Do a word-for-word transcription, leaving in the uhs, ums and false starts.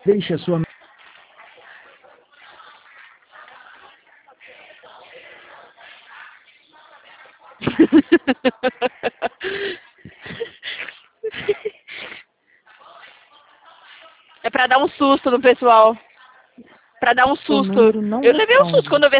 Deixe a sua É pra dar um susto no pessoal. Pra dar um O susto. número não Eu levei um susto responde. quando eu vi